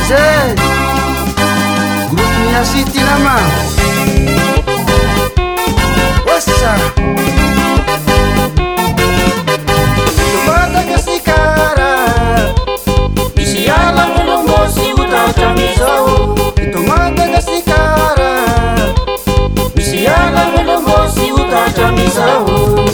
Zay groupe Niasity nama Wassa Madagasikara Isi ala melombosi utata mizao Ito Madagasikara Isi ala melombosi utata mizao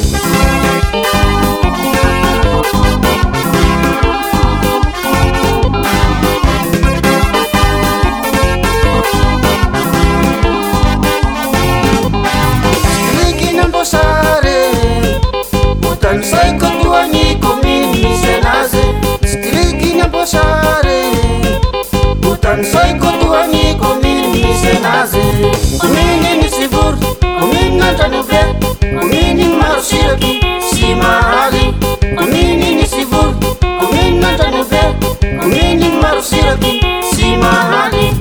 Sai kotuani komini senaze Striki na posare Butan sai kotuani komini senaze Komini ni sibur Komini na tanube Komini marusiraki si mahali Komini ni sibur Komini na tanube Komini marusiraki si mahali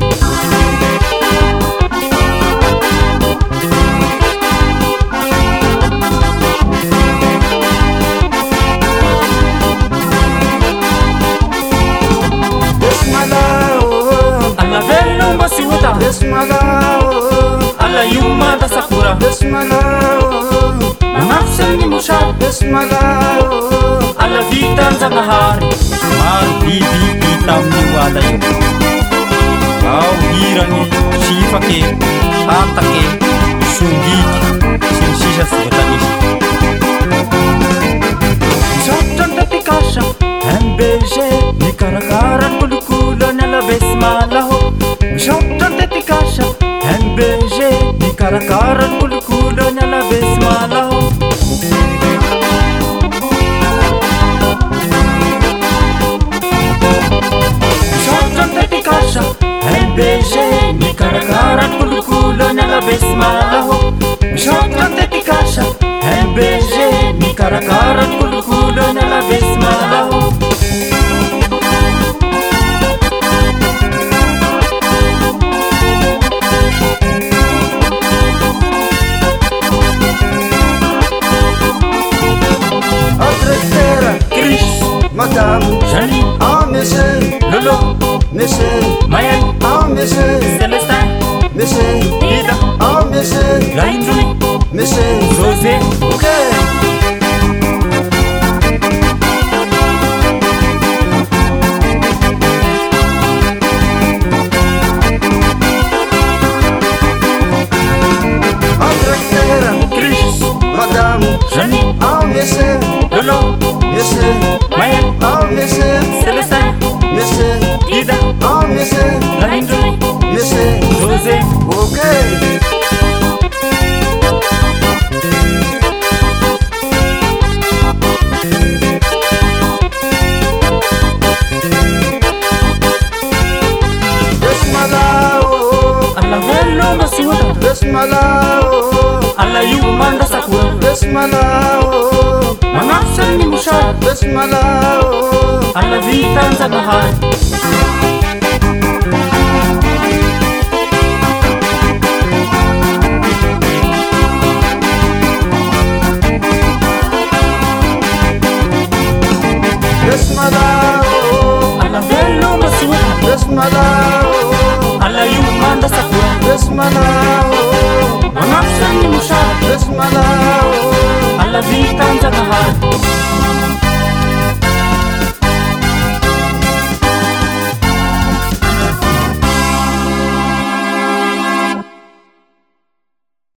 Alla yuma da sakura Manafsan ni musha Alla vitan zanahari Maro biby hita amin'ny oala io ao hirany sifake hatake songiky sy ny sisa sy voatanisy Misaotra ny tapikasa MBG mikarakara ny kolokolo ny alabesy malaho Misaotra ny tapikasa MBG mikarakara ny kolokolo ny alabesy malaho Misaotra ny tapikasa MBG mikarakara ny kolokolo ny alabesy malaho Misaotra ny tapikasa MBG mikarakara ny kolokolo ny alabesy malaho Madame, Jali, ah monsieur, Lolo, monsieur, Mayan, ah monsieur, Celestin, monsieur, Ida, ah monsieur, Laindri, monsieur, José, ok. Chris, Madame, Jali, ah monsieur, Lolo, monsieur, Mayan, ah monsieur, Celestin, monsieur, Ida, ah monsieur, Laindri, monsieur, José, ok. Alla vello masuda, Besmalao, alla yumanda sakura, Besmalao, Manafsan ni musha, Besmalao, alla vitan zanahari Besmalao, Alla vello masuda, Besmalao, alla yumanda sakura, Besmalao, Manafsan ni musha, Besmalao, alla vitan zanahari